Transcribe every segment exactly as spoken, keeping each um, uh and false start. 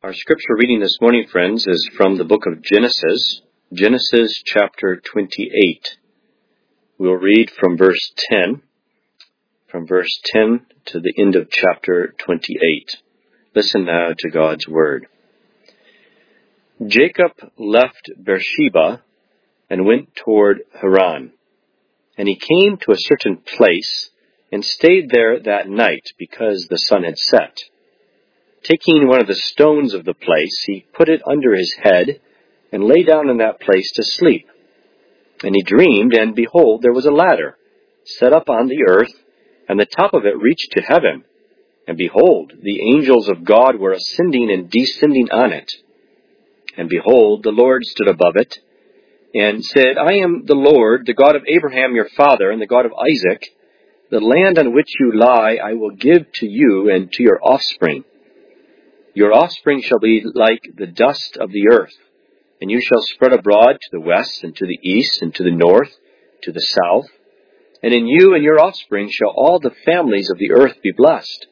Our scripture reading this morning, friends, is from the book of Genesis, Genesis chapter twenty-eight. We'll read from verse ten, from verse ten to the end of chapter twenty-eight. Listen now to God's word. Jacob left Beersheba and went toward Haran. And he came to a certain place and stayed there that night because the sun had set. Taking one of the stones of the place, he put it under his head and lay down in that place to sleep. And he dreamed, and behold, there was a ladder set up on the earth, and the top of it reached to heaven. And behold, the angels of God were ascending and descending on it. And behold, the Lord stood above it, and said, I am the Lord, the God of Abraham your father, and the God of Isaac. The land on which you lie I will give to you and to your offspring. Your offspring shall be like the dust of the earth, and you shall spread abroad to the west and to the east and to the north, to the south. And in you and your offspring shall all the families of the earth be blessed.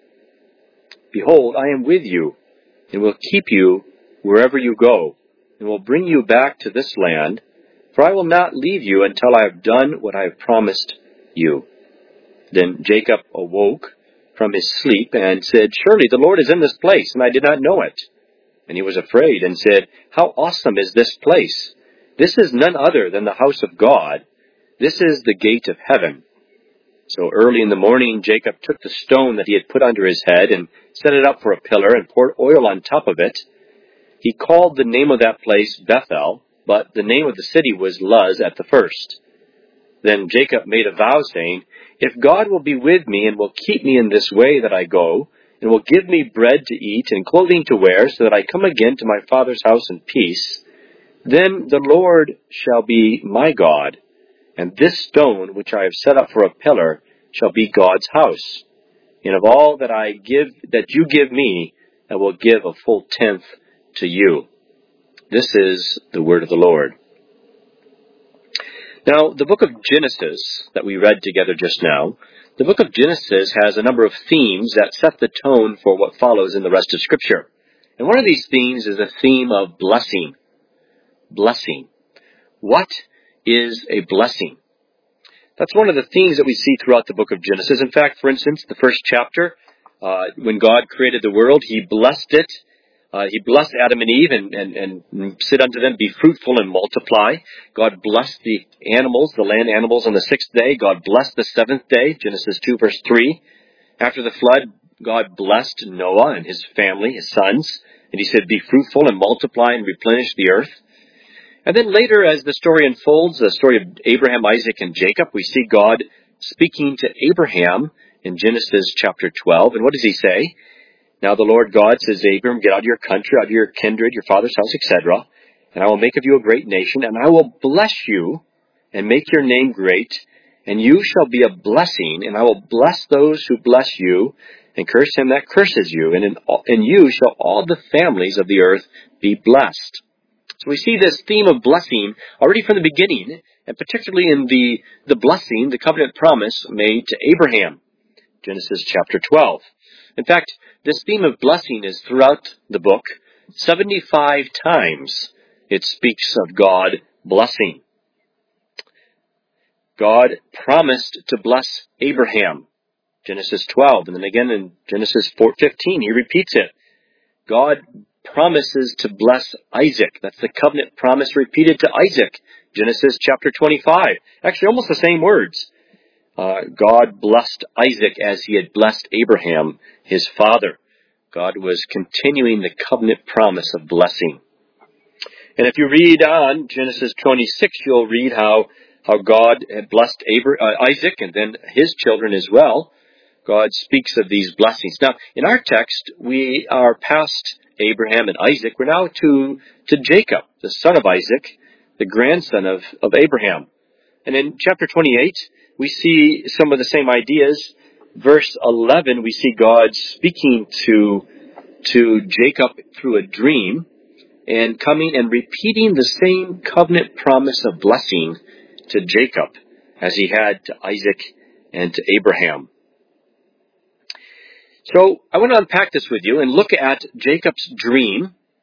Behold, I am with you, and will keep you wherever you go, and will bring you back to this land, for I will not leave you until I have done what I have promised you. Then Jacob awoke from his sleep and said, Surely the Lord is in this place, and I did not know it. And he was afraid and said, How awesome is this place! This is none other than the house of God. This is the gate of heaven. So early in the morning Jacob took the stone that he had put under his head and set it up for a pillar and poured oil on top of it. He called the name of that place Bethel, but the name of the city was Luz at the first. Then Jacob made a vow, saying, If God will be with me and will keep me in this way that I go, and will give me bread to eat and clothing to wear, so that I come again to my father's house in peace, then the Lord shall be my God, and this stone which I have set up for a pillar shall be God's house. And of all that I give, that you give me, I will give a full tenth to you. This is the word of the Lord. Now, the book of Genesis that we read together just now, the book of Genesis has a number of themes that set the tone for what follows in the rest of Scripture. And one of these themes is a theme of blessing. Blessing. What is a blessing? That's one of the themes that we see throughout the book of Genesis. In fact, for instance, the first chapter, uh, when God created the world, He blessed it. Uh, he blessed Adam and Eve and, and, and said unto them, Be fruitful and multiply. God blessed the animals, the land animals on the sixth day. God blessed the seventh day, Genesis two verse three. After the flood, God blessed Noah and his family, his sons. And He said, Be fruitful and multiply and replenish the earth. And then later, as the story unfolds, the story of Abraham, Isaac, and Jacob, we see God speaking to Abraham in Genesis chapter twelve. And what does He say? Now the Lord God says, Abram, get out of your country, out of your kindred, your father's house, et cetera, and I will make of you a great nation, and I will bless you and make your name great, and you shall be a blessing, and I will bless those who bless you, and curse him that curses you, and in, in you shall all the families of the earth be blessed. So we see this theme of blessing already from the beginning, and particularly in the, the blessing, the covenant promise made to Abraham, Genesis chapter twelve. In fact, this theme of blessing is throughout the book. seventy-five times it speaks of God blessing. God promised to bless Abraham, Genesis twelve, and then again in Genesis four fifteen, He repeats it. God promises to bless Isaac. That's the covenant promise repeated to Isaac, Genesis chapter twenty-five. Actually, almost the same words. Uh, God blessed Isaac as He had blessed Abraham, his father. God was continuing the covenant promise of blessing. And if you read on Genesis twenty-six, you'll read how, how God had blessed Abra- uh, Isaac and then his children as well. God speaks of these blessings. Now, in our text, we are past Abraham and Isaac. We're now to, to Jacob, the son of Isaac, the grandson of, of Abraham. And in chapter twenty-eight, we see some of the same ideas. Verse eleven, we see God speaking to, to Jacob through a dream and coming and repeating the same covenant promise of blessing to Jacob as He had to Isaac and to Abraham. So I want to unpack this with you and look at Jacob's dream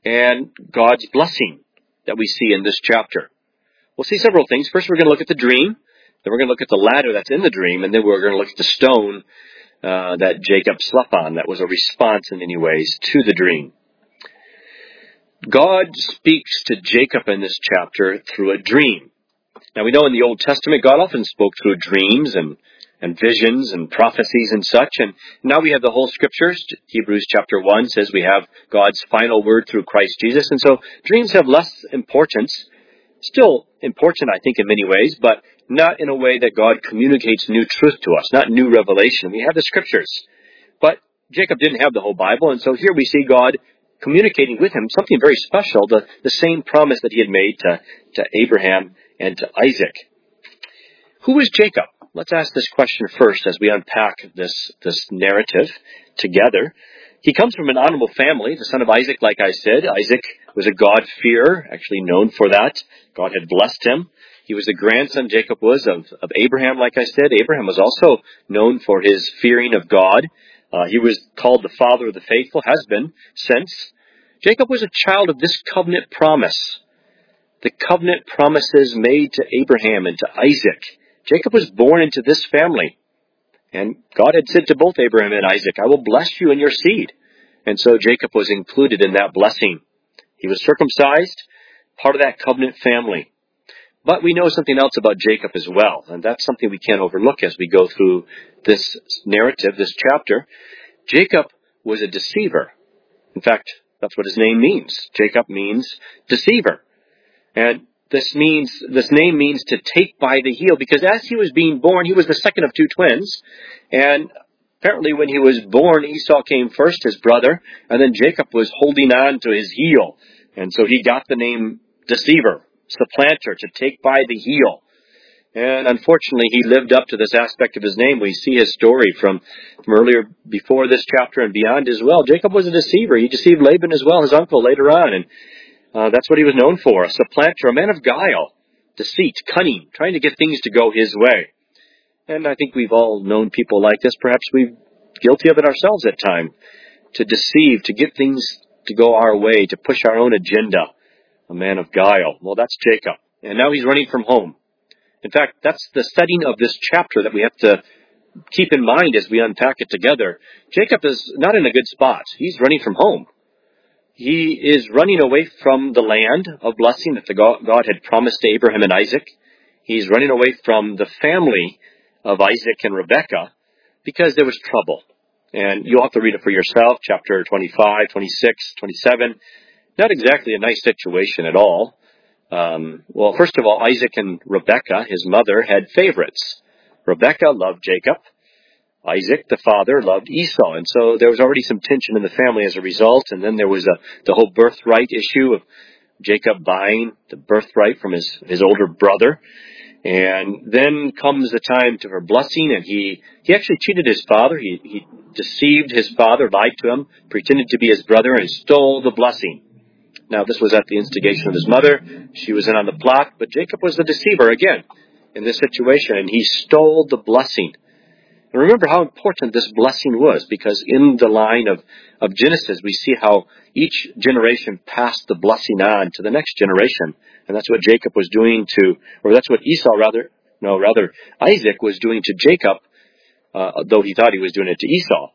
and God's blessing that we see in this chapter. We'll see several things. First, we're going to look at the dream. Then we're going to look at the ladder that's in the dream. And then we're going to look at the stone uh, that Jacob slept on. That was a response in many ways to the dream. God speaks to Jacob in this chapter through a dream. Now, we know in the Old Testament, God often spoke through dreams and, and visions and prophecies and such. And now we have the whole scriptures. Hebrews chapter one says we have God's final word through Christ Jesus. And so dreams have less importance. Still important, I think, in many ways, but not in a way that God communicates new truth to us, not new revelation. We have the scriptures. But Jacob didn't have the whole Bible, and so here we see God communicating with him something very special, the, the same promise that he had made to, to Abraham and to Isaac. Who is Jacob? Let's ask this question first as we unpack this, this narrative together. He comes from an honorable family, the son of Isaac, like I said. Isaac was a God-fearer, actually known for that. God had blessed him. He was the grandson, Jacob was, of, of Abraham, like I said. Abraham was also known for his fearing of God. Uh, he was called the father of the faithful, has been since. Jacob was a child of this covenant promise. The covenant promises made to Abraham and to Isaac. Jacob was born into this family. And God had said to both Abraham and Isaac, I will bless you and your seed. And so Jacob was included in that blessing. He was circumcised, part of that covenant family. But we know something else about Jacob as well. And that's something we can't overlook as we go through this narrative, this chapter. Jacob was a deceiver. In fact, that's what his name means. Jacob means deceiver. And this means, this name means to take by the heel, because as he was being born, he was the second of two twins. And apparently when he was born, Esau came first, his brother, and then Jacob was holding on to his heel. And so he got the name deceiver, supplanter, to take by the heel. And unfortunately, he lived up to this aspect of his name. We see his story from, from earlier, before this chapter and beyond as well. Jacob was a deceiver. He deceived Laban as well, his uncle, later on. And uh, that's what he was known for, a supplanter, a man of guile, deceit, cunning, trying to get things to go his way. And I think we've all known people like this. Perhaps we're guilty of it ourselves at times, to deceive, to get things to go our way, to push our own agenda. A man of guile. Well, that's Jacob. And now he's running from home. In fact, that's the setting of this chapter that we have to keep in mind as we unpack it together. Jacob is not in a good spot. He's running from home. He is running away from the land of blessing that the God, God had promised to Abraham and Isaac. He's running away from the family of Isaac and Rebekah because there was trouble. And you'll have to read it for yourself, chapter twenty-five, twenty-six, twenty-seven. Not exactly a nice situation at all. Um, well, first of all, Isaac and Rebekah, his mother, had favorites. Rebekah loved Jacob. Isaac, the father, loved Esau. And so there was already some tension in the family as a result. And then there was a, the whole birthright issue of Jacob buying the birthright from his, his older brother. And then comes the time to her blessing, and he, he actually cheated his father. He, he deceived his father, lied to him, pretended to be his brother, and stole the blessing. Now, this was at the instigation of his mother. She was in on the plot, but Jacob was the deceiver again in this situation, and he stole the blessing. And remember how important this blessing was, because in the line of, of Genesis, we see how each generation passed the blessing on to the next generation. And that's what Jacob was doing to, or that's what Esau rather, no, rather Isaac was doing to Jacob, uh, though he thought he was doing it to Esau.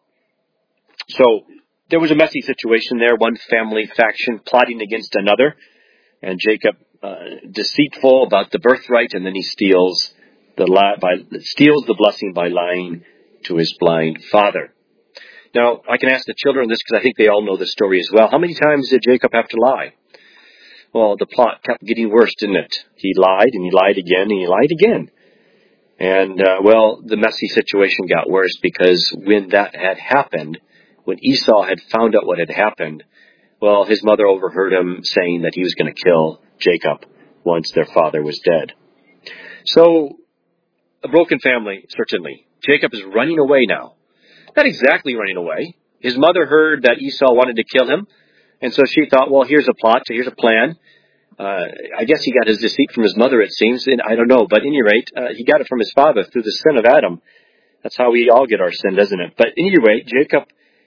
So there was a messy situation there, one family faction plotting against another, and Jacob uh, deceitful about the birthright, and then he steals the lie, by, steals the blessing by lying to his blind father. Now, I can ask the children this because I think they all know the story as well. How many times did Jacob have to lie? Well, the plot kept getting worse, didn't it? He lied, and he lied again, and he lied again. And, uh, well, the messy situation got worse because when that had happened, when Esau had found out what had happened, well, his mother overheard him saying that he was going to kill Jacob once their father was dead. So, a broken family, certainly. Jacob is running away now. Not exactly running away. His mother heard that Esau wanted to kill him, and so she thought, well, here's a plot, here's a plan. Uh, I guess he got his deceit from his mother, it seems, and I don't know, but at any rate, uh, he got it from his father through the sin of Adam. That's how we all get our sin, doesn't it? But at any rate, Jacob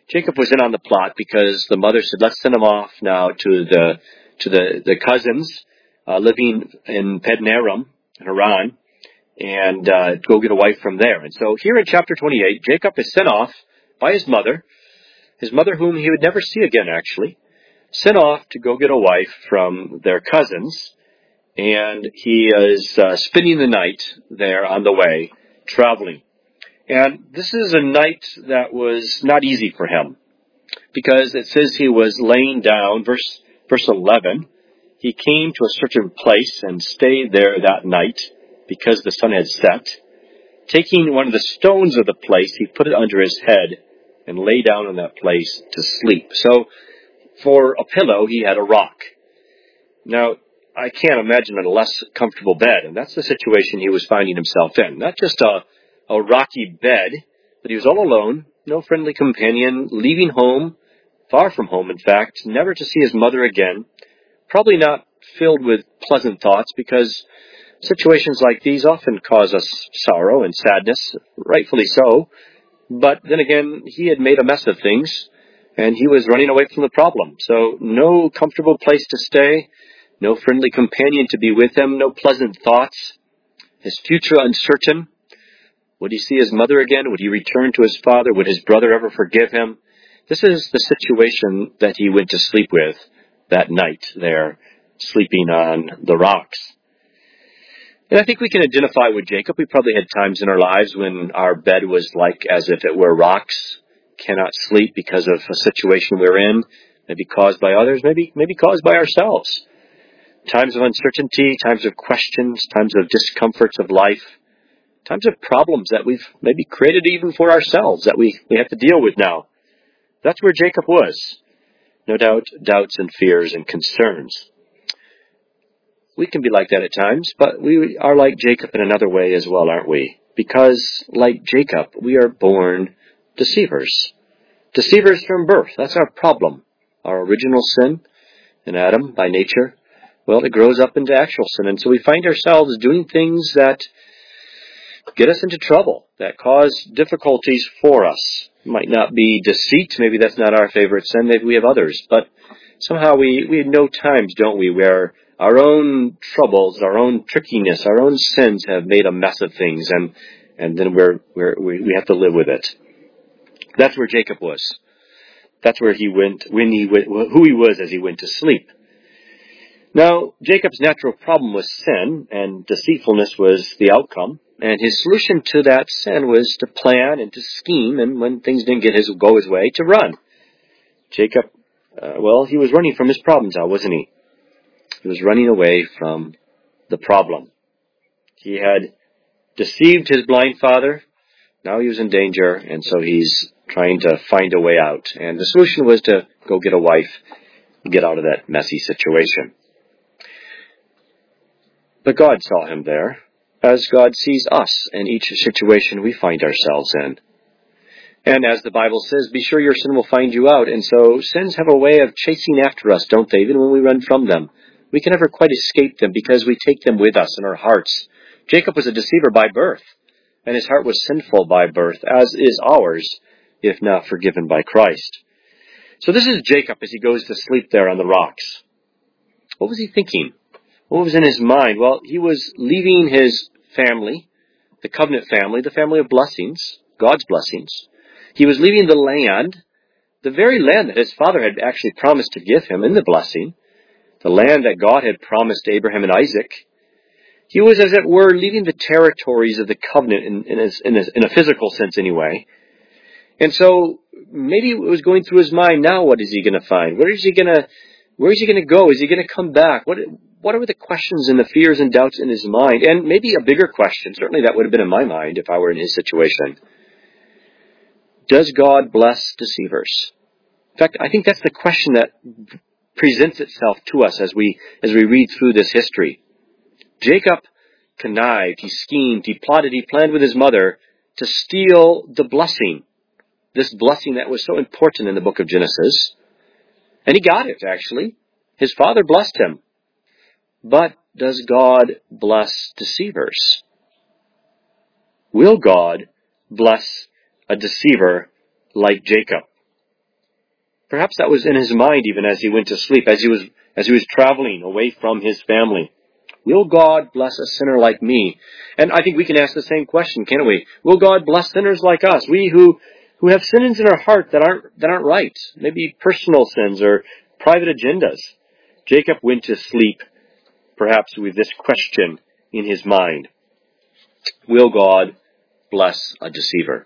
Jacob was in on the plot because the mother said, let's send him off now to the to the, the cousins uh, living in Padanaram, Haran, and uh, go get a wife from there. And so here in chapter twenty-eight, Jacob is sent off by his mother, his mother whom he would never see again, actually, sent off to go get a wife from their cousins, and he is uh, spending the night there on the way, traveling. And this is a night that was not easy for him, because it says he was laying down, verse verse eleven, he came to a certain place and stayed there that night, because the sun had set. Taking one of the stones of the place, he put it under his head and lay down on that place to sleep. So, for a pillow, he had a rock. Now, I can't imagine a less comfortable bed, and that's the situation he was finding himself in. Not just a, a rocky bed, but he was all alone, no friendly companion, leaving home, far from home, in fact, never to see his mother again, probably not filled with pleasant thoughts, because situations like these often cause us sorrow and sadness, rightfully so. But then again, he had made a mess of things, and he was running away from the problem. So no comfortable place to stay, no friendly companion to be with him, no pleasant thoughts, his future uncertain. Would he see his mother again? Would he return to his father? Would his brother ever forgive him? This is the situation that he went to sleep with that night there, sleeping on the rocks. And I think we can identify with Jacob. We probably had times in our lives when our bed was like as if it were rocks, cannot sleep because of a situation we're in, maybe caused by others, maybe maybe caused by ourselves. Times of uncertainty, times of questions, times of discomforts of life, times of problems that we've maybe created even for ourselves that we, we have to deal with now. That's where Jacob was. No doubt, doubts and fears and concerns. We can be like that at times, but we are like Jacob in another way as well, aren't we? Because, like Jacob, we are born deceivers. Deceivers from birth. That's our problem. Our original sin in Adam by nature, well, it grows up into actual sin. And so we find ourselves doing things that get us into trouble, that cause difficulties for us. It might not be deceit. Maybe that's not our favorite sin. Maybe we have others. But somehow we, we know times, don't we, where our own troubles, our own trickiness, our own sins have made a mess of things, and, and then we're, we're, we we have to live with it. That's where Jacob was. That's where he went, when he went, who he was as he went to sleep. Now, Jacob's natural problem was sin, and deceitfulness was the outcome. And his solution to that sin was to plan and to scheme, and when things didn't get his go his way, to run. Jacob, uh, well, he was running from his problems now, wasn't he? He was running away from the problem. He had deceived his blind father. Now he was in danger, and so he's trying to find a way out. And the solution was to go get a wife and get out of that messy situation. But God saw him there, as God sees us in each situation we find ourselves in. And as the Bible says, be sure your sin will find you out. And so sins have a way of chasing after us, don't they, even when we run from them. We can never quite escape them because we take them with us in our hearts. Jacob was a deceiver by birth, and his heart was sinful by birth, as is ours, if not forgiven by Christ. So this is Jacob as he goes to sleep there on the rocks. What was he thinking? What was in his mind? Well, he was leaving his family, the covenant family, the family of blessings, God's blessings. He was leaving the land, the very land that his father had actually promised to give him in the blessing, the land that God had promised Abraham and Isaac. He was, as it were, leaving the territories of the covenant in, in, a, in, a, in a physical sense anyway. And so maybe it was going through his mind, now what is he going to find? Where is he going to, where is he going to go? Is he going to come back? What, what are the questions and the fears and doubts in his mind? And maybe a bigger question, certainly that would have been in my mind if I were in his situation. Does God bless deceivers? In fact, I think that's the question that presents itself to us as we as we read through this history. Jacob connived, he schemed, he plotted, he planned with his mother to steal the blessing, this blessing that was so important in the book of Genesis. And he got it, actually. His father blessed him. But does God bless deceivers? Will God bless a deceiver like Jacob? Perhaps that was in his mind even as he went to sleep, as he was as he was traveling away from his family. Will God bless a sinner like me? And I think we can ask the same question, can't we? Will God bless sinners like us? We who who have sins in our heart that aren't that aren't right, maybe personal sins or private agendas. Jacob went to sleep, perhaps with this question in his mind. Will God bless a deceiver?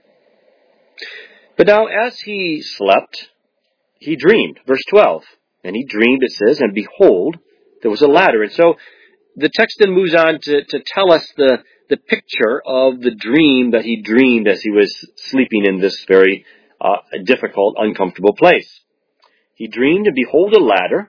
But now as he slept, he dreamed. Verse twelve. And he dreamed, it says, and behold, there was a ladder. And so the text then moves on to, to tell us the, the picture of the dream that he dreamed as he was sleeping in this very uh, difficult, uncomfortable place. He dreamed, and behold, a ladder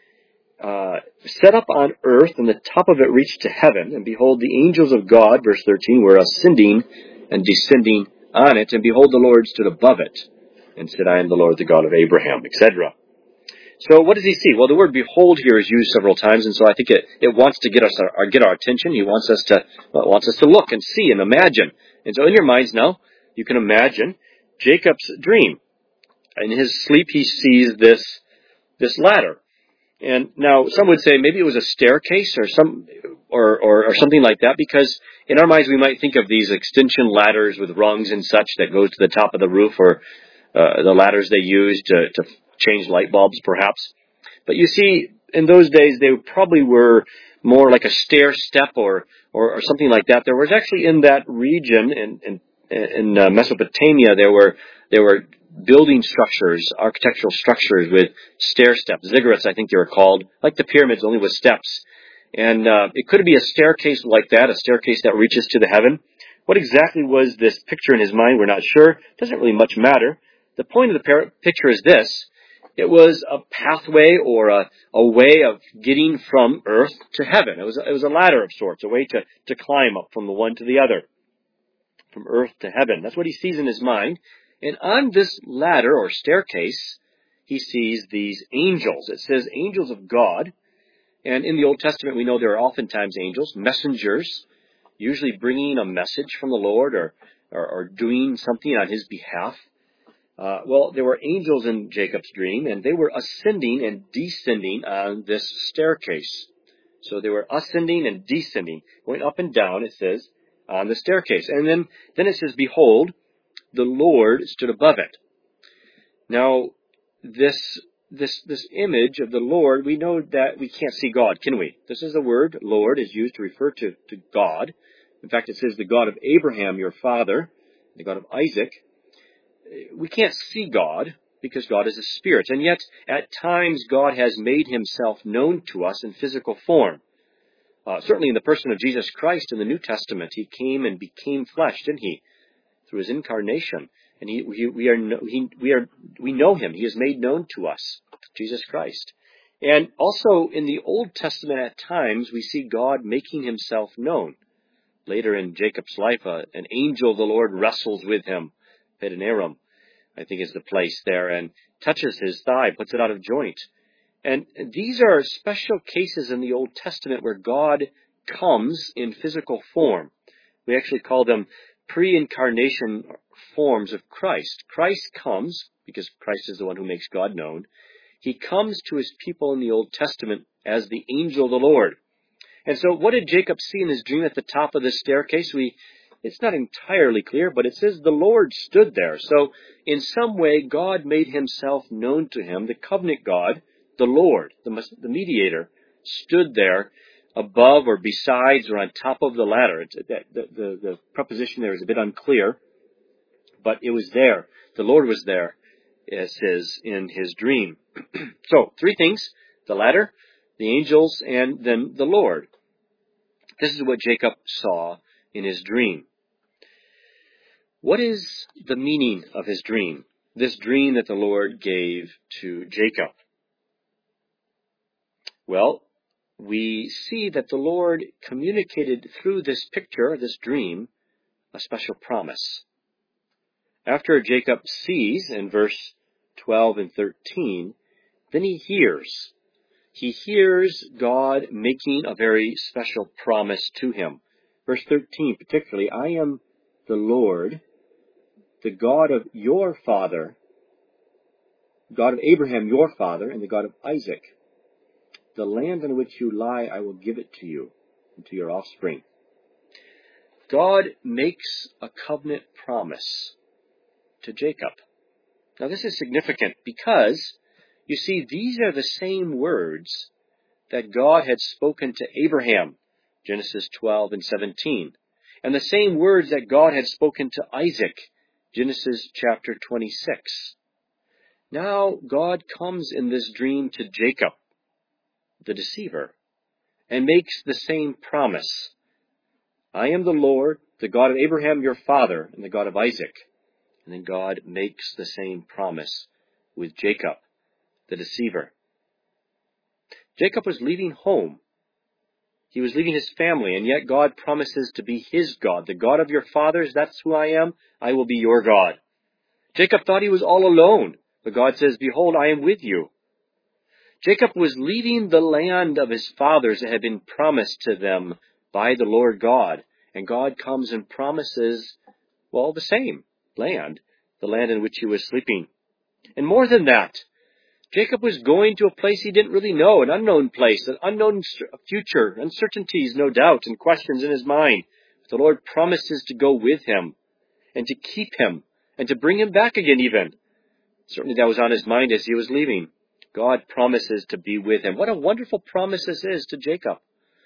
uh, set up on earth, and the top of it reached to heaven. And behold, the angels of God, verse thirteen, were ascending and descending on it. And behold, the Lord stood above it, and said, I am the Lord, the God of Abraham, et cetera. So what does he see? Well, the word behold here is used several times, and so I think it, it wants to get us our, get our attention. He wants us to well, wants us to look and see and imagine. And so in your minds now, you can imagine Jacob's dream. In his sleep, he sees this this ladder. And now some would say maybe it was a staircase or some or, or, or something like that, because in our minds we might think of these extension ladders with rungs and such that goes to the top of the roof, or uh, the ladders they used to, to change light bulbs, perhaps. But you see, in those days, they probably were more like a stair step or, or, or something like that. There was actually in that region, in, in, in uh, Mesopotamia, there were, there were building structures, architectural structures with stair steps. Ziggurats, I think they were called, like the pyramids, only with steps. And uh, it could be a staircase like that, a staircase that reaches to the heaven. What exactly was this picture in his mind? We're not sure. It doesn't really much matter. The point of the par- picture is this. It was a pathway or a, a way of getting from earth to heaven. It was, it was a ladder of sorts, a way to, to climb up from the one to the other, from earth to heaven. That's what he sees in his mind. And on this ladder or staircase, he sees these angels. It says angels of God. And in the Old Testament, we know there are oftentimes angels, messengers, usually bringing a message from the Lord or, or, or doing something on his behalf. Uh, well, there were angels in Jacob's dream, and they were ascending and descending on this staircase. So they were ascending and descending, going up and down, it says, on the staircase. And then, then it says, behold, the Lord stood above it. Now, this, this, this image of the Lord, we know that we can't see God, can we? This is the word, Lord, is used to refer to, to God. In fact, it says the God of Abraham, your father, the God of Isaac. We can't see God because God is a spirit. And yet, at times, God has made himself known to us in physical form. Uh, certainly in the person of Jesus Christ in the New Testament, he came and became flesh, didn't he? Through his incarnation. And he, he, we, are, he, we, are, we know him. He is made known to us, Jesus Christ. And also in the Old Testament, at times, we see God making himself known. Later in Jacob's life, uh, an angel of the Lord wrestles with him. Padan Aram, I think is the place there, and touches his thigh, puts it out of joint. And these are special cases in the Old Testament where God comes in physical form. We actually call them pre-incarnation forms of Christ. Christ comes, because Christ is the one who makes God known, he comes to his people in the Old Testament as the angel of the Lord. And so what did Jacob see in his dream at the top of the staircase? We It's not entirely clear, but it says the Lord stood there. So in some way, God made himself known to him. The covenant God, the Lord, the, the mediator, stood there above or besides or on top of the ladder. It's, the, the, the preposition there is a bit unclear, but it was there. The Lord was there, it says in his dream. So three things: the ladder, the angels, and then the Lord. This is what Jacob saw in his dream. What is the meaning of his dream? This dream that the Lord gave to Jacob. Well, we see that the Lord communicated through this picture, this dream, a special promise. After Jacob sees in verse twelve and thirteen, then he hears. He hears God making a very special promise to him. Verse thirteen particularly, I am the Lord, the God of your father, God of Abraham, your father, and the God of Isaac. The land on which you lie, I will give it to you and to your offspring. God makes a covenant promise to Jacob. Now this is significant because, you see, these are the same words that God had spoken to Abraham, Genesis twelve and seventeen, and the same words that God had spoken to Isaac, Genesis chapter twenty-six. Now God comes in this dream to Jacob, the deceiver, and makes the same promise. I am the Lord, the God of Abraham your father, and the God of Isaac. And then God makes the same promise with Jacob, the deceiver. Jacob was leaving home. He was leaving his family, and yet God promises to be his God. The God of your fathers, that's who I am. I will be your God. Jacob thought he was all alone, but God says, behold, I am with you. Jacob was leaving the land of his fathers that had been promised to them by the Lord God. And God comes and promises, well, the same land, the land in which he was sleeping. And more than that, Jacob was going to a place he didn't really know, an unknown place, an unknown future, uncertainties, no doubt, and questions in his mind. But the Lord promises to go with him and to keep him and to bring him back again even. Certainly that was on his mind as he was leaving. God promises to be with him. What a wonderful promise this is to Jacob.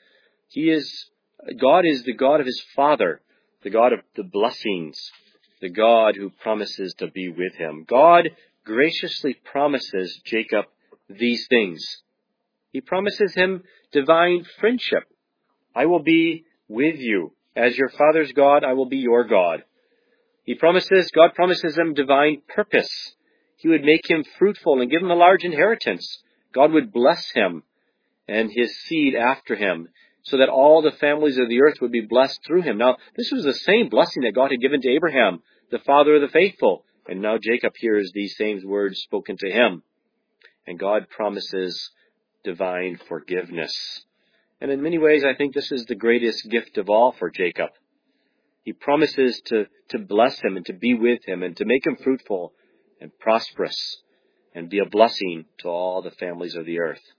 He is, God is the God of his father, the God of the blessings, the God who promises to be with him. God graciously promises Jacob these things. He promises him divine friendship. I will be with you. As your father's God, I will be your God. He promises, God promises him divine purpose. He would make him fruitful and give him a large inheritance. God would bless him and his seed after him, so that all the families of the earth would be blessed through him. Now, this was the same blessing that God had given to Abraham, the father of the faithful. And now Jacob hears these same words spoken to him. And God promises divine forgiveness. And in many ways, I think this is the greatest gift of all for Jacob. He promises to, to bless him and to be with him and to make him fruitful and prosperous and be a blessing to all the families of the earth.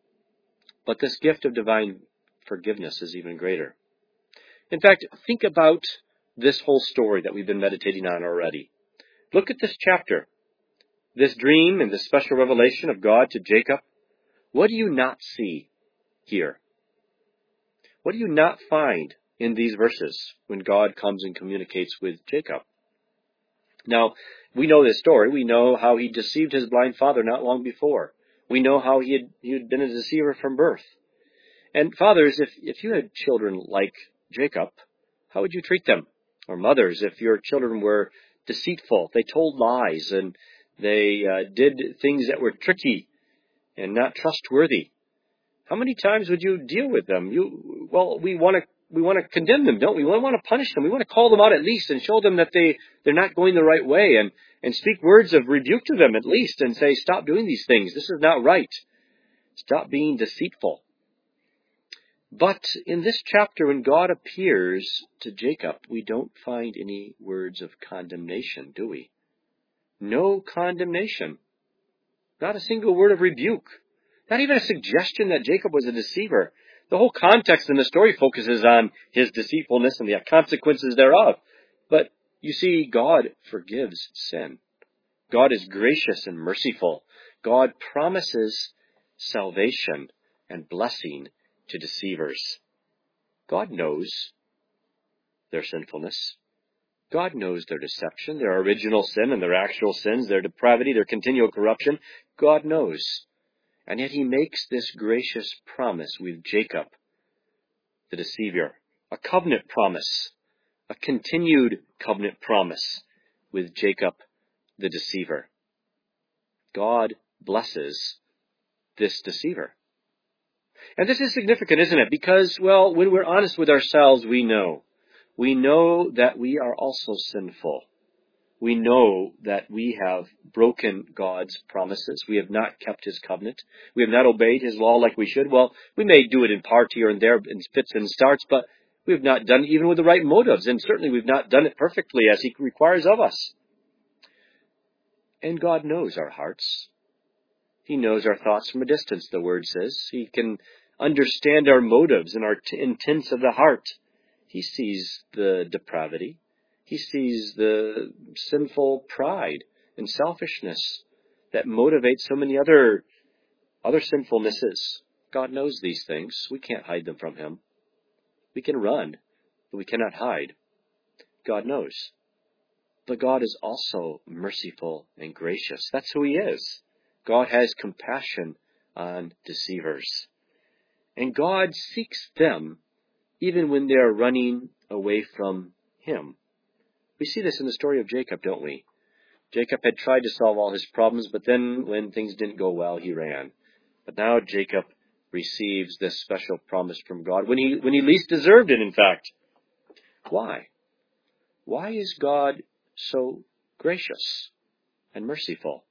But this gift of divine forgiveness is even greater. In fact, think about this whole story that we've been meditating on already. Look at this chapter, this dream and this special revelation of God to Jacob. What do you not see here? What do you not find in these verses when God comes and communicates with Jacob? Now, we know this story. We know how he deceived his blind father not long before. We know how he had, he had been a deceiver from birth. And fathers, if, if you had children like Jacob, how would you treat them? Or mothers, if your children were deceitful, they told lies, and they uh, did things that were tricky and not trustworthy, how many times would you deal with them? You, well, we want to we want to condemn them, don't we? We want to punish them. We want to call them out at least and show them that they, they're not going the right way, and, and speak words of rebuke to them at least and say, stop doing these things. This is not right. Stop being deceitful. But in this chapter, when God appears to Jacob, we don't find any words of condemnation, do we? No condemnation. Not a single word of rebuke. Not even a suggestion that Jacob was a deceiver. The whole context in the story focuses on his deceitfulness and the consequences thereof. But you see, God forgives sin. God is gracious and merciful. God promises salvation and blessing to deceivers. God knows their sinfulness. God knows their deception, their original sin and their actual sins, their depravity, their continual corruption. God knows. And yet he makes this gracious promise with Jacob, the deceiver. A covenant promise. A continued covenant promise with Jacob, the deceiver. God blesses this deceiver. And this is significant, isn't it? Because, well, when we're honest with ourselves, we know. We know that we are also sinful. We know that we have broken God's promises. We have not kept his covenant. We have not obeyed his law like we should. Well, we may do it in part here and there in fits and starts, but we have not done it even with the right motives. And certainly we've not done it perfectly as he requires of us. And God knows our hearts. He knows our thoughts from a distance, the Word says. He can understand our motives and our t- intents of the heart. He sees the depravity. He sees the sinful pride and selfishness that motivate so many other, other sinfulnesses. God knows these things. We can't hide them from Him. We can run, but we cannot hide. God knows. But God is also merciful and gracious. That's who He is. God has compassion on deceivers. And God seeks them even when they are running away from Him. We see this in the story of Jacob, don't we? Jacob had tried to solve all his problems, but then when things didn't go well, he ran. But now Jacob receives this special promise from God when he, when he least deserved it, in fact. Why? Why is God so gracious and merciful?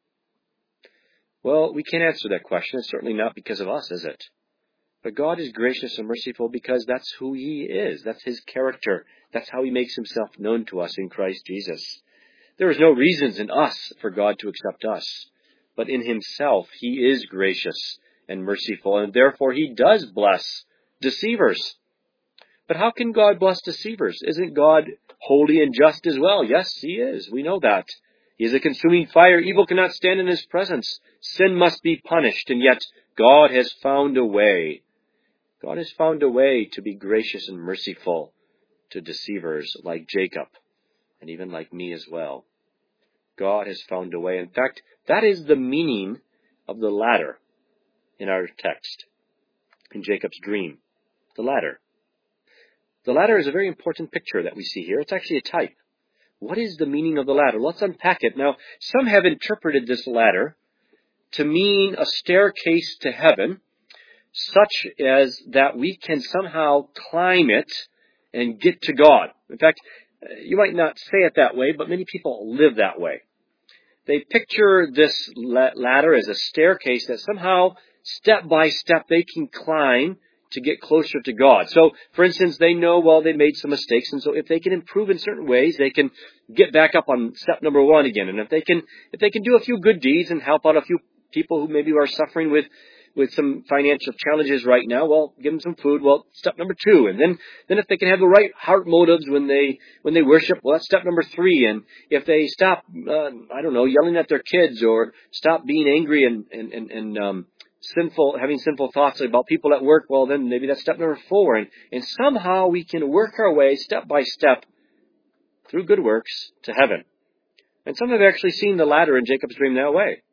Well, we can't answer that question. It's certainly not because of us, is it? But God is gracious and merciful because that's who He is. That's His character. That's how He makes Himself known to us in Christ Jesus. There is no reasons in us for God to accept us. But in Himself, He is gracious and merciful, and therefore He does bless deceivers. But how can God bless deceivers? Isn't God holy and just as well? Yes, He is. We know that. He is a consuming fire. Evil cannot stand in His presence. Sin must be punished, and yet God has found a way. God has found a way to be gracious and merciful to deceivers like Jacob, and even like me as well. God has found a way. In fact, that is the meaning of the ladder in our text, in Jacob's dream. The ladder. The ladder is a very important picture that we see here. It's actually a type. What is the meaning of the ladder? Let's unpack it. Now, some have interpreted this ladder to mean a staircase to heaven, such as that we can somehow climb it and get to God. In fact, you might not say it that way, but many people live that way. They picture this ladder as a staircase that somehow, step by step, they can climb to get closer to God. So, for instance, they know, well, they made some mistakes, and so if they can improve in certain ways, they can get back up on step number one again. And if they can, if they can do a few good deeds and help out a few people who maybe are suffering with with some financial challenges right now, well, give them some food. Well, step number two. And then, then if they can have the right heart motives when they, when they worship, well, that's step number three. And if they stop, uh, I don't know, yelling at their kids or stop being angry and, and, and, and, um, sinful, having sinful thoughts about people at work, well, then maybe that's step number four. And, and somehow we can work our way step by step through good works to heaven. And some have actually seen the ladder in Jacob's dream that way.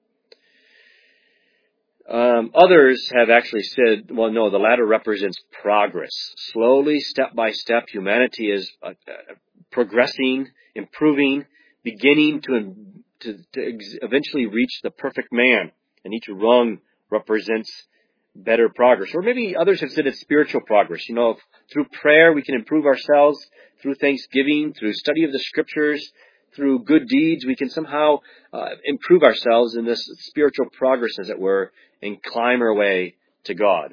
Um, others have actually said, well, no, the ladder represents progress. Slowly, step by step, humanity is uh, uh, progressing, improving, beginning to, to, to ex- eventually reach the perfect man. And each rung represents better progress. Or maybe others have said it's spiritual progress. You know, if, through prayer we can improve ourselves, through thanksgiving, through study of the Scriptures, through good deeds, we can somehow uh, improve ourselves in this spiritual progress, as it were, and climb our way to God.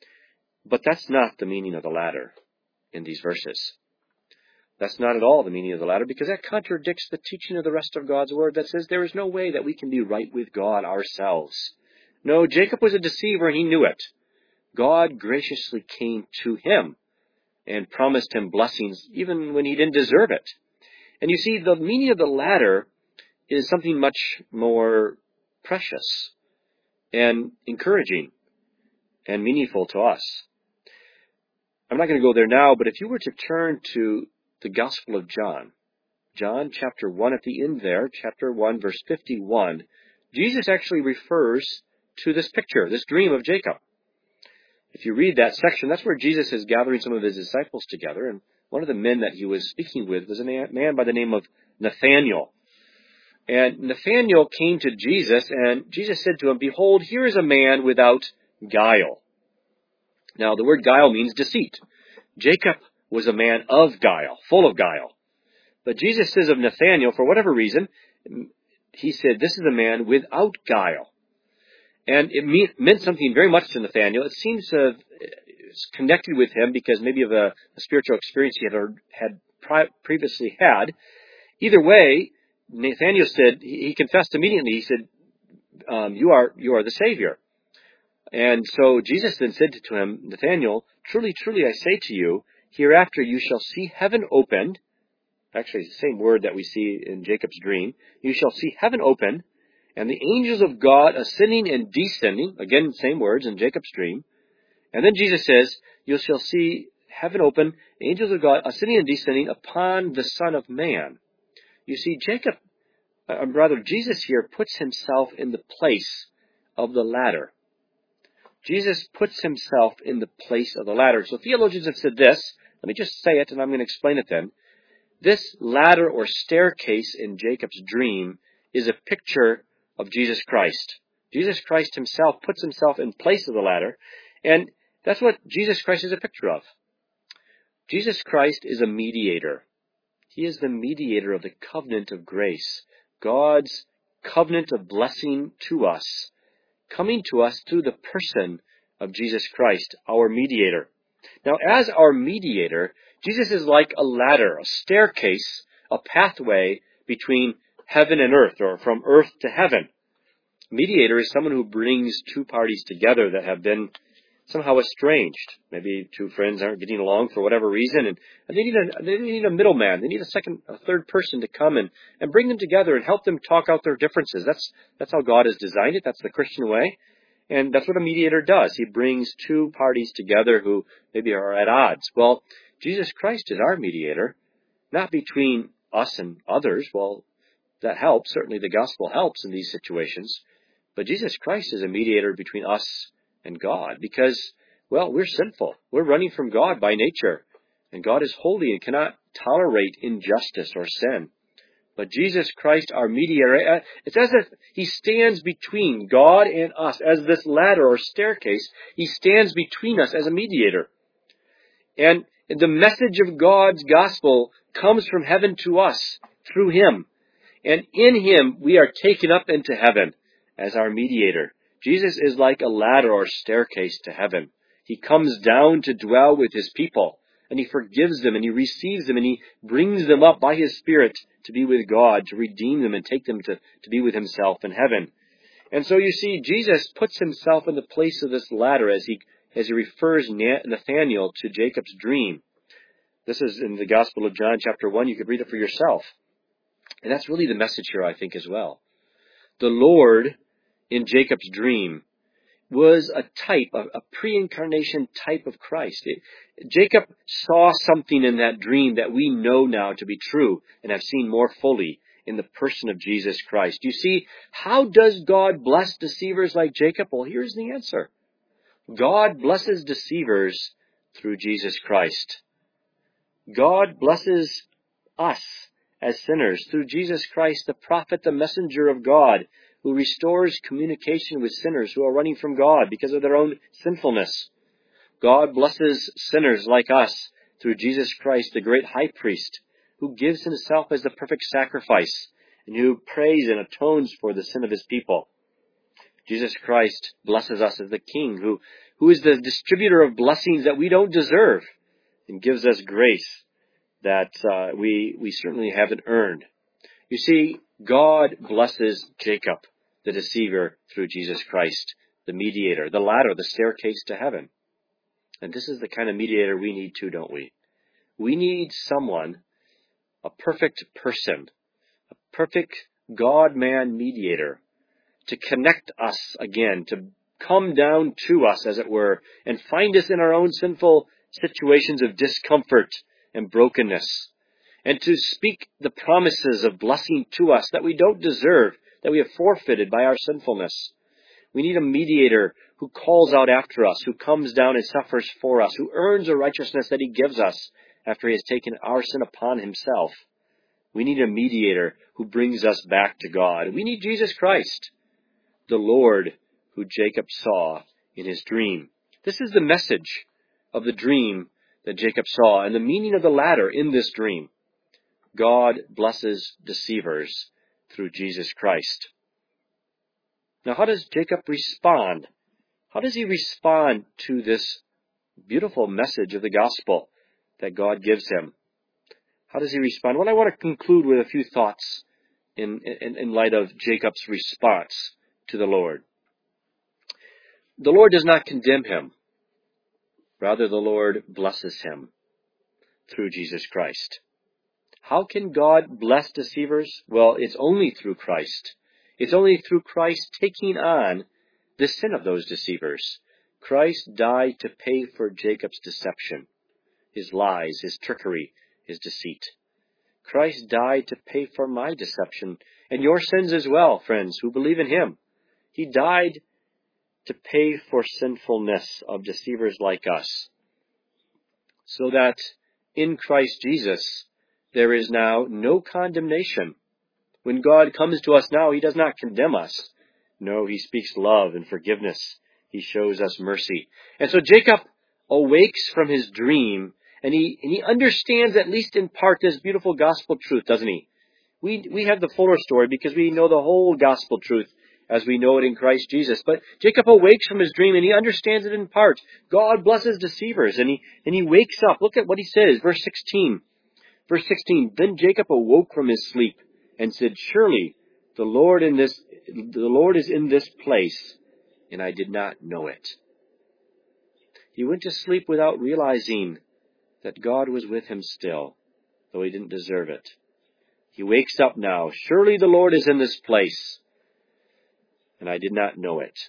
But that's not the meaning of the ladder in these verses. That's not at all the meaning of the ladder, because that contradicts the teaching of the rest of God's Word that says there is no way that we can be right with God ourselves. No, Jacob was a deceiver and he knew it. God graciously came to him and promised him blessings even when he didn't deserve it. And you see, the meaning of the ladder is something much more precious and encouraging and meaningful to us. I'm not going to go there now, but if you were to turn to the Gospel of John, John chapter one at the end there, chapter one, verse fifty-one, Jesus actually refers to this picture, this dream of Jacob. If you read that section, that's where Jesus is gathering some of his disciples together, and one of the men that he was speaking with was a man by the name of Nathanael. And Nathanael came to Jesus, and Jesus said to him, "Behold, here is a man without guile." Now, the word guile means deceit. Jacob was a man of guile, full of guile. But Jesus says of Nathanael, for whatever reason, he said, this is a man without guile. And it mean, meant something very much to Nathanael. It seems to have connected with him because maybe of a, a spiritual experience he had, had pri- previously had. Either way, Nathanael said, he, he confessed immediately. He said, um, you are you are the Savior. And so Jesus then said to him, Nathanael, truly, truly, I say to you, hereafter you shall see heaven opened. Actually, it's the same word that we see in Jacob's dream. You shall see heaven open, and the angels of God ascending and descending. Again, same words in Jacob's dream. And then Jesus says, you shall see heaven open, angels of God ascending and descending upon the Son of Man. You see, Jacob, uh, rather, Jesus here puts himself in the place of the ladder. Jesus puts himself in the place of the ladder. So theologians have said this. Let me just say it, and I'm going to explain it then. This ladder or staircase in Jacob's dream is a picture of Jesus Christ. Jesus Christ himself puts himself in place of the ladder, and that's what Jesus Christ is a picture of. Jesus Christ is a mediator. He is the mediator of the covenant of grace, God's covenant of blessing to us, coming to us through the person of Jesus Christ, our mediator. Now, as our mediator, Jesus is like a ladder, a staircase, a pathway between heaven and earth, or from earth to heaven. Mediator is someone who brings two parties together that have been somehow estranged. Maybe two friends aren't getting along for whatever reason, and, and they need a they need a middleman. They need a second, a third person to come and, and bring them together and help them talk out their differences. That's that's how God has designed it. That's the Christian way, and that's what a mediator does. He brings two parties together who maybe are at odds. Well, Jesus Christ is our mediator, not between us and others. Well, that helps. Certainly, the gospel helps in these situations. But Jesus Christ is a mediator between us and God because, well, we're sinful. We're running from God by nature. And God is holy and cannot tolerate injustice or sin. But Jesus Christ, our mediator, it's as if he stands between God and us. As this ladder or staircase, he stands between us as a mediator. And the message of God's gospel comes from heaven to us through him. And in him, we are taken up into heaven as our mediator. Jesus is like a ladder or staircase to heaven. He comes down to dwell with his people, and he forgives them, and he receives them, and he brings them up by his Spirit to be with God, to redeem them and take them to, to be with himself in heaven. And so you see, Jesus puts himself in the place of this ladder as he, as he refers Nathanael to Jacob's dream. This is in the Gospel of John, chapter one. You could read it for yourself. And that's really the message here, I think, as well. The Lord, in Jacob's dream, was a type, a, a pre-incarnation type of Christ. It, Jacob saw something in that dream that we know now to be true and have seen more fully in the person of Jesus Christ. You see, how does God bless deceivers like Jacob? Well, here's the answer. God blesses deceivers through Jesus Christ. God blesses us as sinners through Jesus Christ, the prophet, the messenger of God, who restores communication with sinners who are running from God because of their own sinfulness. God blesses sinners like us through Jesus Christ, the great high priest, who gives himself as the perfect sacrifice and who prays and atones for the sin of his people. Jesus Christ blesses us as the King, who, who is the distributor of blessings that we don't deserve and gives us grace that uh, we, we certainly haven't earned. You see, God blesses Jacob, the deceiver, through Jesus Christ, the mediator, the ladder, the staircase to heaven. And this is the kind of mediator we need too, don't we? We need someone, a perfect person, a perfect God-man mediator, to connect us again, to come down to us, as it were, and find us in our own sinful situations of discomfort and brokenness, and to speak the promises of blessing to us that we don't deserve, that we have forfeited by our sinfulness. We need a mediator who calls out after us, who comes down and suffers for us, who earns a righteousness that he gives us after he has taken our sin upon himself. We need a mediator who brings us back to God. We need Jesus Christ, the Lord who Jacob saw in his dream. This is the message of the dream that Jacob saw and the meaning of the ladder in this dream. God blesses deceivers through Jesus Christ. Now, how does Jacob respond? How does he respond to this beautiful message of the gospel that God gives him? How does he respond? Well, I want to conclude with a few thoughts in, in, in light of Jacob's response to the Lord. The Lord does not condemn him. Rather, the Lord blesses him through Jesus Christ. How can God bless deceivers? Well, it's only through Christ. It's only through Christ taking on the sin of those deceivers. Christ died to pay for Jacob's deception, his lies, his trickery, his deceit. Christ died to pay for my deception and your sins as well, friends, who believe in him. He died to pay for sinfulness of deceivers like us, so that in Christ Jesus there is now no condemnation. When God comes to us now, he does not condemn us. No, he speaks love and forgiveness. He shows us mercy. And so Jacob awakes from his dream, and he and he understands, at least in part, this beautiful gospel truth, doesn't he? We we have the fuller story because we know the whole gospel truth as we know it in Christ Jesus. But Jacob awakes from his dream, and he understands it in part. God blesses deceivers, and he and he wakes up. Look at what he says, verse sixteen. Verse sixteen, then Jacob awoke from his sleep and said, surely the Lord in this the Lord is in this place, and I did not know it. He went to sleep without realizing that God was with him still, though he didn't deserve it. He wakes up now. Surely the Lord is in this place, and I did not know it.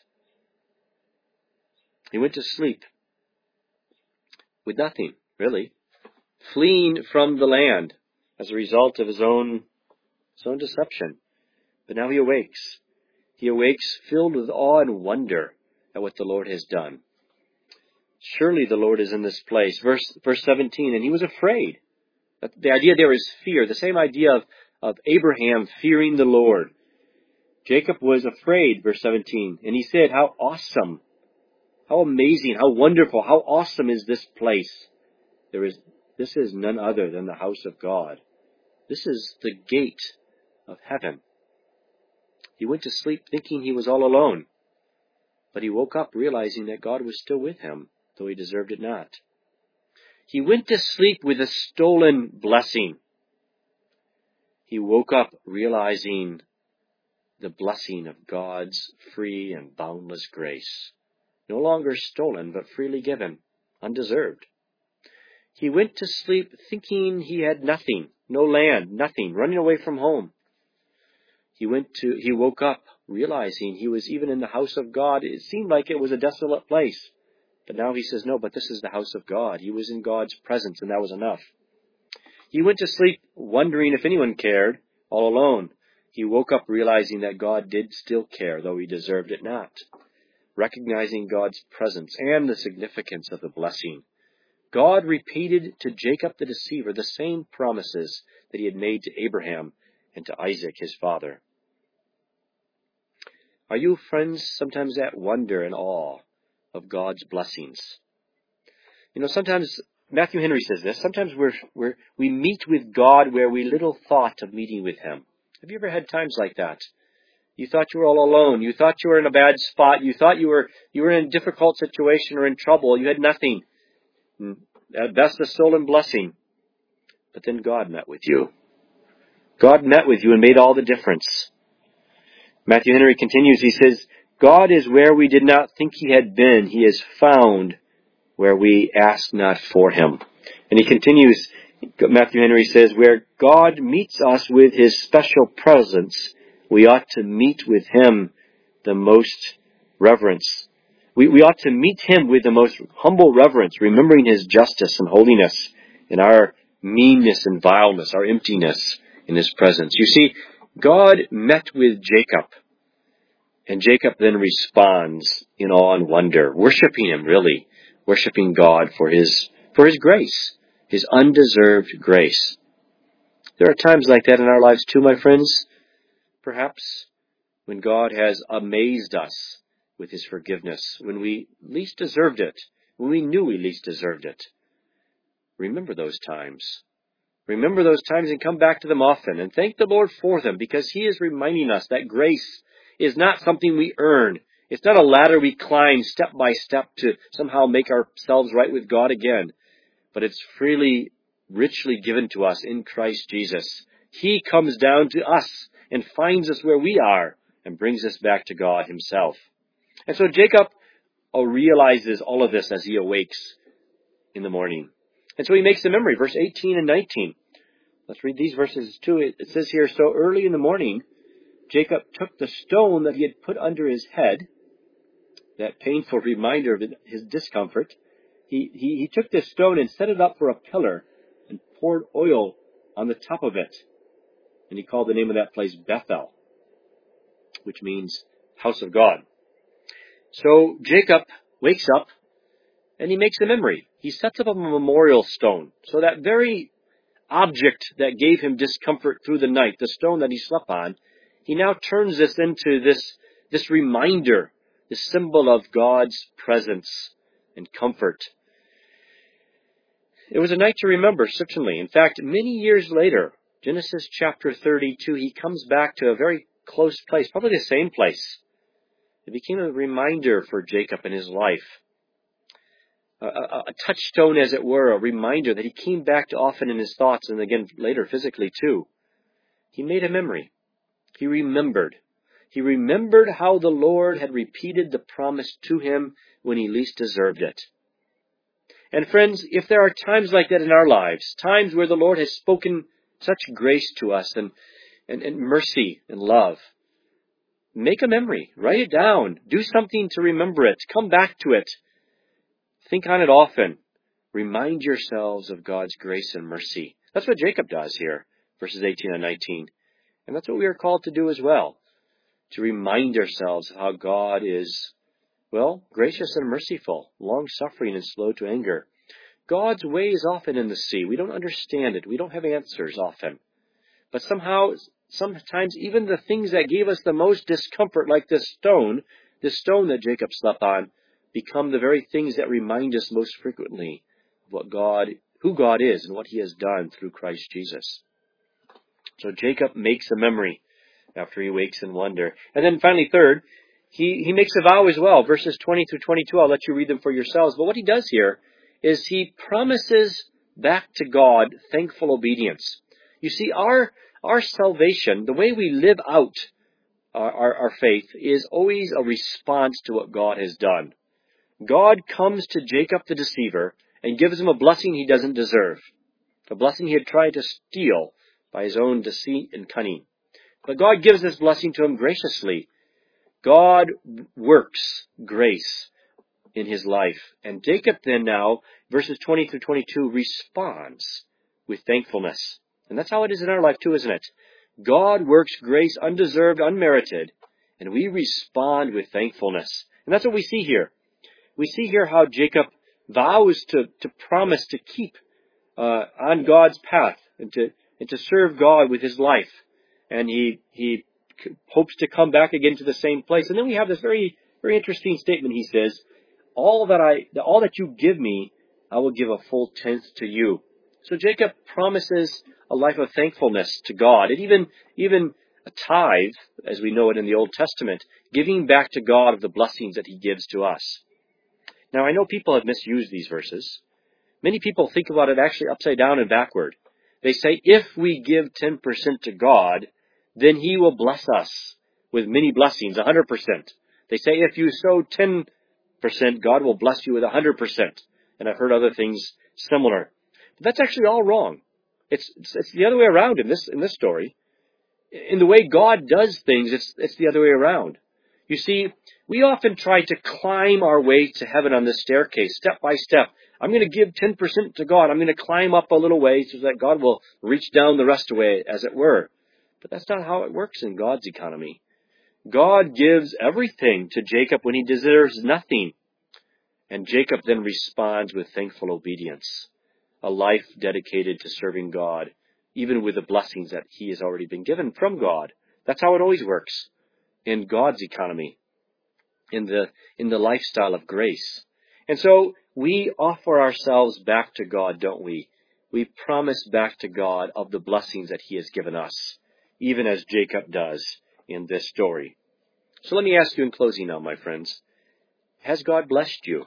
He went to sleep with nothing, really, fleeing from the land as a result of his own, his own deception. But now he awakes. He awakes filled with awe and wonder at what the Lord has done. Surely the Lord is in this place. Verse, verse seventeen, and he was afraid. The idea there is fear, the same idea of, of Abraham fearing the Lord. Jacob was afraid, verse seventeen, and he said, how awesome, how amazing, how wonderful, how awesome is this place. There is, this is none other than the house of God. This is the gate of heaven. He went to sleep thinking he was all alone, but he woke up realizing that God was still with him, though he deserved it not. He went to sleep with a stolen blessing. He woke up realizing the blessing of God's free and boundless grace. No longer stolen, but freely given, undeserved. He went to sleep thinking he had nothing, no land, nothing, running away from home. He went to, he woke up realizing he was even in the house of God. It seemed like it was a desolate place. But now he says, no, but this is the house of God. He was in God's presence, and that was enough. He went to sleep wondering if anyone cared, all alone. He woke up realizing that God did still care, though he deserved it not. Recognizing God's presence and the significance of the blessing. God repeated to Jacob the deceiver the same promises that he had made to Abraham and to Isaac, his father. Are you, friends, sometimes at wonder and awe of God's blessings? You know, sometimes, Matthew Henry says this, sometimes we're, we're, we meet with God where we little thought of meeting with him. Have you ever had times like that? You thought you were all alone. You thought you were in a bad spot. You thought you were, you were in a difficult situation or in trouble. You had nothing. At best, a stolen blessing. But then God met with you. God met with you and made all the difference. Matthew Henry continues, he says, God is where we did not think he had been. He is found where we ask not for him. And he continues, Matthew Henry says, where God meets us with his special presence, we ought to meet with him the most reverence. We, we ought to meet him with the most humble reverence, remembering his justice and holiness and our meanness and vileness, our emptiness in his presence. You see, God met with Jacob, and Jacob then responds in awe and wonder, worshiping him, really, worshiping God for his, for his grace, his undeserved grace. There are times like that in our lives too, my friends, perhaps, when God has amazed us with his forgiveness, when we least deserved it, when we knew we least deserved it. Remember those times. Remember those times and come back to them often and thank the Lord for them, because he is reminding us that grace is not something we earn. It's not a ladder we climb step by step to somehow make ourselves right with God again, but it's freely, richly given to us in Christ Jesus. He comes down to us and finds us where we are and brings us back to God himself. And so Jacob uh, realizes all of this as he awakes in the morning. And so he makes the memory, verse eighteen and nineteen. Let's read these verses too. It, it says here, so early in the morning, Jacob took the stone that he had put under his head, that painful reminder of his discomfort. He, he, he took this stone and set it up for a pillar and poured oil on the top of it. And he called the name of that place Bethel, which means house of God. So Jacob wakes up and he makes a memory. He sets up a memorial stone. So that very object that gave him discomfort through the night, the stone that he slept on, he now turns this into this, this reminder, this symbol of God's presence and comfort. It was a night to remember, certainly. In fact, many years later, Genesis chapter thirty-two, he comes back to a very close place, probably the same place. It became a reminder for Jacob in his life. A, a, a touchstone, as it were, a reminder that he came back to often in his thoughts, and again later physically too. He made a memory. He remembered. He remembered how the Lord had repeated the promise to him when he least deserved it. And friends, if there are times like that in our lives, times where the Lord has spoken such grace to us and, and, and mercy and love, make a memory. Write it down. Do something to remember it. Come back to it. Think on it often. Remind yourselves of God's grace and mercy. That's what Jacob does here, verses eighteen and nineteen. And that's what we are called to do as well, to remind ourselves of how God is, well, gracious and merciful, long-suffering and slow to anger. God's way is often in the sea. We don't understand it. We don't have answers often. But somehow, sometimes even the things that gave us the most discomfort, like this stone, this stone that Jacob slept on, become the very things that remind us most frequently of what God, who God is and what he has done through Christ Jesus. So Jacob makes a memory after he wakes in wonder. And then finally, third, he, he makes a vow as well. Verses twenty through twenty-two, I'll let you read them for yourselves. But what he does here is he promises back to God thankful obedience. You see, our, our salvation, the way we live out our, our, our faith, is always a response to what God has done. God comes to Jacob the deceiver and gives him a blessing he doesn't deserve, a blessing he had tried to steal by his own deceit and cunning. But God gives this blessing to him graciously. God works grace in his life. And Jacob then now, verses twenty through twenty-two, responds with thankfulness. And that's how it is in our life too, isn't it? God works grace undeserved, unmerited, and we respond with thankfulness. And that's what we see here. We see here how Jacob vows to, to promise to keep uh, on God's path and to and to serve God with his life. And he he hopes to come back again to the same place. And then we have this very, very interesting statement. He says, all that I, all that you give me, I will give a full tenth to you. So Jacob promises a life of thankfulness to God, and even, even a tithe, as we know it in the Old Testament, giving back to God of the blessings that he gives to us. Now, I know people have misused these verses. Many people think about it actually upside down and backward. They say, if we give ten percent to God, then he will bless us with many blessings, one hundred percent. They say, if you sow ten percent, God will bless you with one hundred percent. And I've heard other things similar. But that's actually all wrong. It's, it's, it's the other way around in this, in this story. In the way God does things, it's, it's the other way around. You see, we often try to climb our way to heaven on this staircase, step by step. I'm going to give ten percent to God. I'm going to climb up a little way so that God will reach down the rest away, as it were. But that's not how it works in God's economy. God gives everything to Jacob when he deserves nothing. And Jacob then responds with thankful obedience, a life dedicated to serving God, even with the blessings that he has already been given from God. That's how it always works in God's economy, in the in the lifestyle of grace. And so we offer ourselves back to God, don't we? We promise back to God of the blessings that he has given us, even as Jacob does in this story. So let me ask you in closing now, my friends, has God blessed you?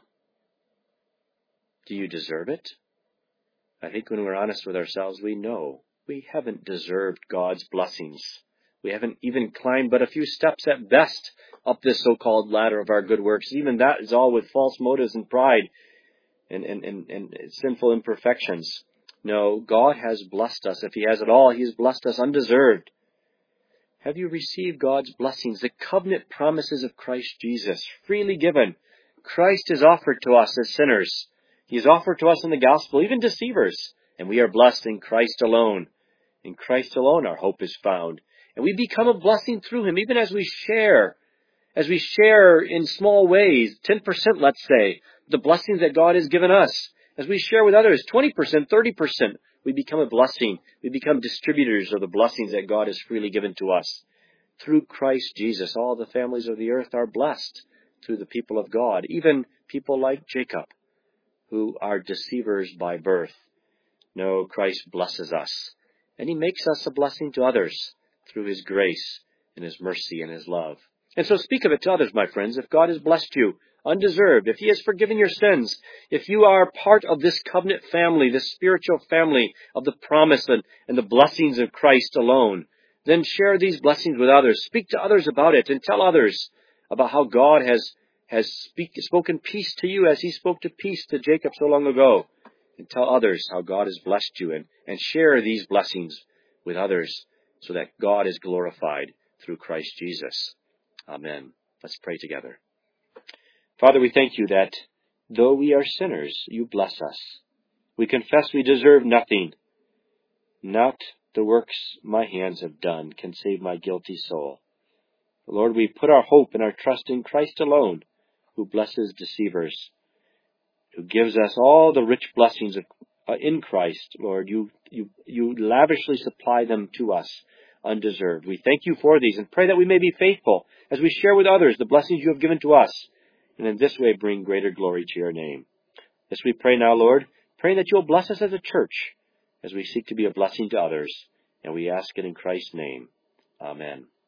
Do you deserve it? I think when we're honest with ourselves, we know we haven't deserved God's blessings. We haven't even climbed but a few steps at best up this so-called ladder of our good works. Even that is all with false motives and pride and, and, and, and sinful imperfections. No, God has blessed us. If He has it all, He has blessed us undeserved. Have you received God's blessings, the covenant promises of Christ Jesus, freely given? Christ is offered to us as sinners. He is offered to us in the gospel, even deceivers. And we are blessed in Christ alone. In Christ alone our hope is found. And we become a blessing through Him, even as we share. As we share in small ways, ten percent let's say, the blessings that God has given us. As we share with others, twenty percent, thirty percent, we become a blessing. We become distributors of the blessings that God has freely given to us. Through Christ Jesus, all the families of the earth are blessed through the people of God, even people like Jacob, who are deceivers by birth. No, Christ blesses us, and He makes us a blessing to others through His grace and His mercy and His love. And so speak of it to others, my friends. If God has blessed you undeserved, if He has forgiven your sins, if you are part of this covenant family, this spiritual family of the promise and, and the blessings of Christ alone, then share these blessings with others. Speak to others about it and tell others about how God has, has speak, spoken peace to you as He spoke to peace to Jacob so long ago. And tell others how God has blessed you, and, and share these blessings with others so that God is glorified through Christ Jesus. Amen. Let's pray together. Father, we thank You that though we are sinners, You bless us. We confess we deserve nothing. Not the works my hands have done can save my guilty soul. Lord, we put our hope and our trust in Christ alone, who blesses deceivers, who gives us all the rich blessings of, uh, in Christ. Lord, you, you, you lavishly supply them to us undeserved. We thank You for these and pray that we may be faithful as we share with others the blessings You have given to us, and in this way bring greater glory to Your name. This we pray now, Lord, praying that You'll bless us as a church as we seek to be a blessing to others, and we ask it in Christ's name. Amen.